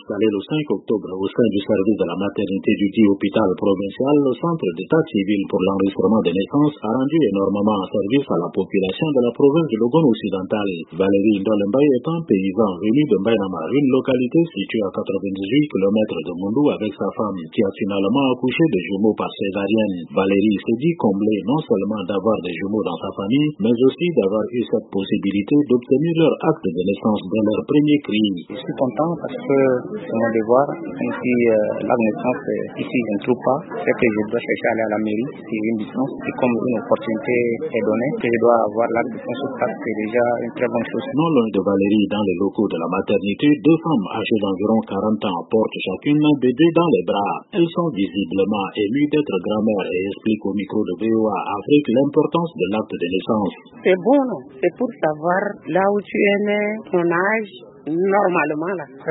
installé le 5 octobre au sein du service de la maternité du dit hôpital provincial, le centre d'état civil pour l'enregistrement des naissances a rendu énormément service à la population de la province de Logone occidental. Valérie Ndolembaye est un paysan venu de Mbaynamar, une localité située à 98 km de Mondou avec sa femme qui a finalement accouché de jumeaux par césarienne. Valérie s'est dit comblée non seulement d'avoir des jumeaux dans sa famille, mais aussi d'avoir eu cette possibilité d'obtenir leur acte de naissance de leur premier cri. Je suis content parce que c'est mon devoir. Si la naissance ici je ne trouve pas, c'est que je dois chercher à aller à la mairie, c'est une distance. Et comme une opportunité est donnée, que je dois avoir l'acte de naissance, c'est déjà une très bonne chose. Non loin de Valérie, dans les locaux de la maternité, deux femmes âgées d'environ 40 ans portent chacune un bébé dans les bras. Elles sont visiblement émues d'être grand-mères et expliquent au micro de VOA Afrique l'importance de l'acte de naissance. C'est bon, c'est pour savoir là où tu es né, ton âge. Normalement là. Quand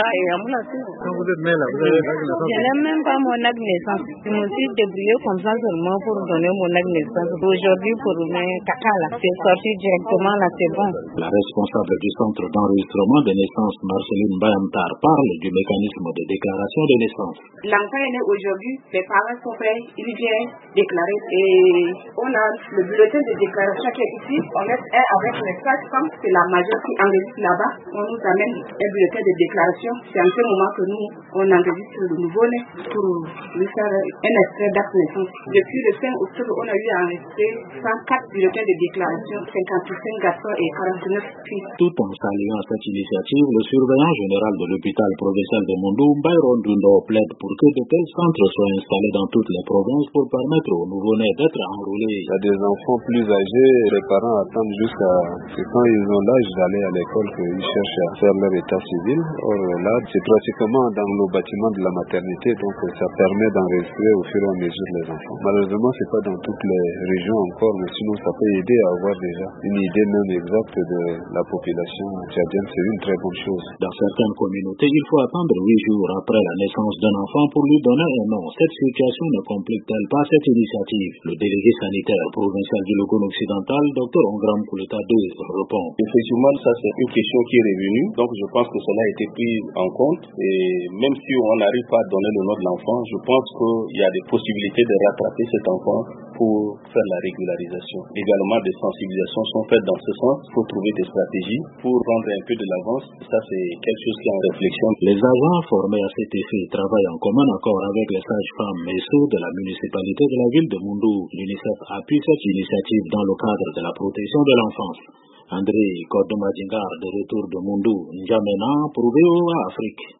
vous êtes né là, vous avez l'acte de naissance? Je n'ai même pas mon acte de naissance. Je me suis débrouillée comme ça seulement pour donner mon acte de naissance. Aujourd'hui pour mes caca là, c'est sorti directement là, c'est bon. La responsable du centre d'enregistrement des naissances, Marceline Bayamtar, parle du mécanisme de déclaration de naissance. L'enfant est né aujourd'hui, les parents sont prêts, il vient déclarer et on a le bulletin de déclaration qui est ici. On est avec les sages-femmes, c'est la majeure qui enregistre là-bas. On nous amène un bulletin de déclaration. C'est en ce moment que nous, on enregistre le nouveau-né pour lui faire un extrait d'acte de naissance. Depuis le 5 octobre, on a eu à enregistrer 104 bulletins de déclaration, 55 garçons et 49 filles. Tout en saluant cette initiative, le surveillant général de l'hôpital provincial de Mondou, Byron Dundo, plaide pour que de tels centres soient installés dans toutes les provinces pour permettre aux nouveau-nés d'être enrôlés. Il y a des enfants plus âgés, les parents attendent jusqu'à ce quand ils ont l'âge d'aller à l'école qu'ils cherchent à faire leur état civil. Or là, c'est pratiquement dans le bâtiment de la maternité, donc ça permet d'enregistrer au fur et à mesure les enfants. Malheureusement, c'est pas dans toutes les régions encore, mais sinon ça peut aider à avoir déjà une idée même exacte de la population tchadienne. C'est une très bonne chose. Dans certaines communautés, il faut attendre 8 jours après la naissance d'un enfant pour lui donner un nom. Cette situation ne complique-t-elle pas cette initiative? Le délégué sanitaire provincial du Logone occidental, Dr Ongram Kouleta II, répond. Effectivement, ça c'est une question qui est revenue, donc je pense que cela a été pris en compte et même si on n'arrive pas à donner le nom de l'enfant, je pense qu'il y a des possibilités de rattraper cet enfant pour faire la régularisation. Également, des sensibilisations sont faites dans ce sens pour trouver des stratégies pour prendre un peu de l'avance. Ça, c'est quelque chose qui est en réflexion. Les agents formés à cet effet travaillent en commun accord avec les sages-femmes et ceux de la municipalité de la ville de Mondou. L'UNICEF appuie cette initiative dans le cadre de la protection de l'enfance. André Kordomadingar, de retour de Mondou, N'Djamena pour VOA Afrique.